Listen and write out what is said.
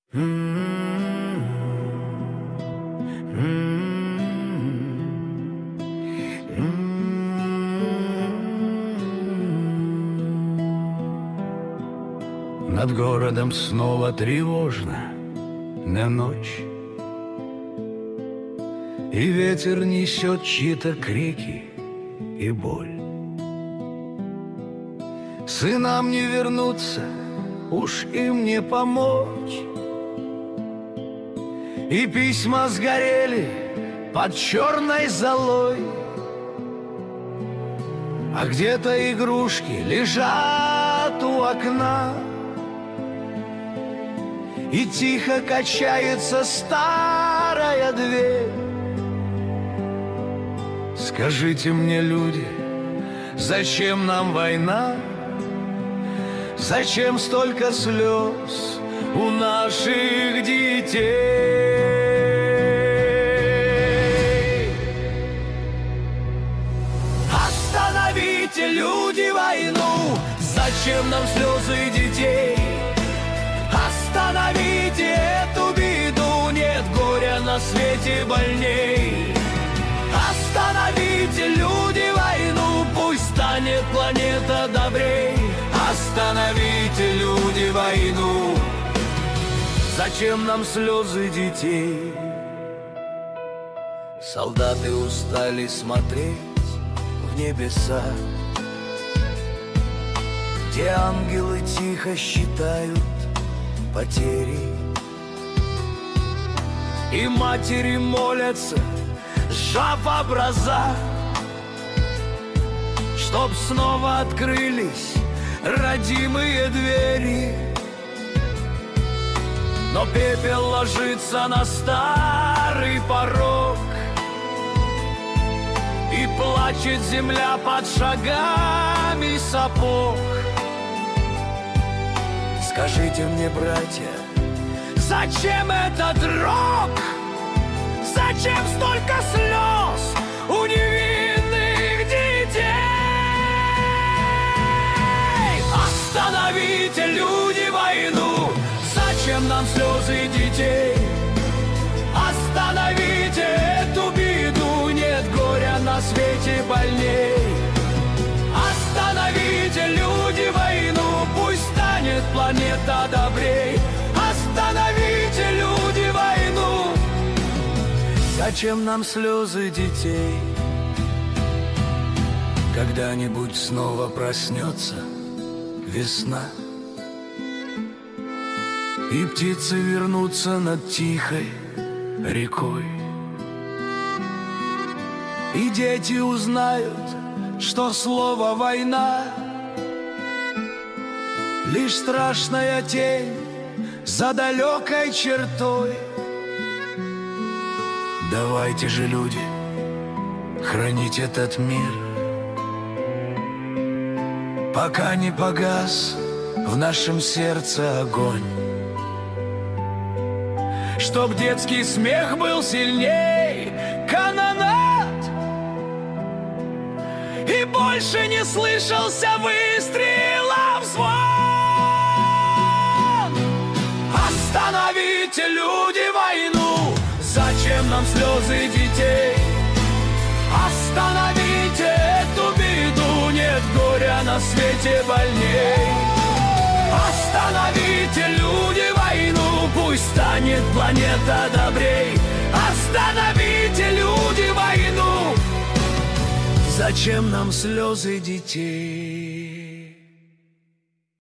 Над городом снова тревожно, на ночь, и ветер несет чьи-то крики и боль. Сынам не вернуться, уж им не помочь, и письма сгорели под черной золой, а где-то игрушки лежат у окна, и тихо качается старая дверь. Скажите мне, люди, зачем нам война? Зачем столько слез у наших детей? Остановите, люди, войну! Зачем нам слезы детей? Остановите эту беду, нет горя на свете больней. Остановите, люди, войну, пусть станет планета добрей. Остановите, люди, войну, зачем нам слезы детей? Солдаты устали смотреть в небеса, где ангелы тихо считают потери, и матери молятся, сжав образа, чтоб снова открылись родимые двери. Но пепел ложится на старый порог, и плачет земля под шагами сапог. Скажите мне, братья, зачем этот рок? Зачем столько слез у невинных детей? Остановите, люди, войну! Зачем нам слезы детей? Остановите эту беду, нет горя на свете больней. Остановите, люди, войну, пусть станет планета добрей. Остановите, люди, войну, зачем нам слезы детей? Когда-нибудь снова проснется весна, и птицы вернутся над тихой рекой, и дети узнают, что слово «война» лишь страшная тень за далекой чертой. Давайте же, люди, хранить этот мир, пока не погас в нашем сердце огонь, чтоб детский смех был сильней канонад, и больше не слышался выстрелов звон. Остановите, люди, войну! Зачем нам слезы детей? Остановите эту беду, нет горя на свете больней. Остановите, люди, войну, пусть станет планета добрей. Остановите, люди, войну, зачем нам слезы детей?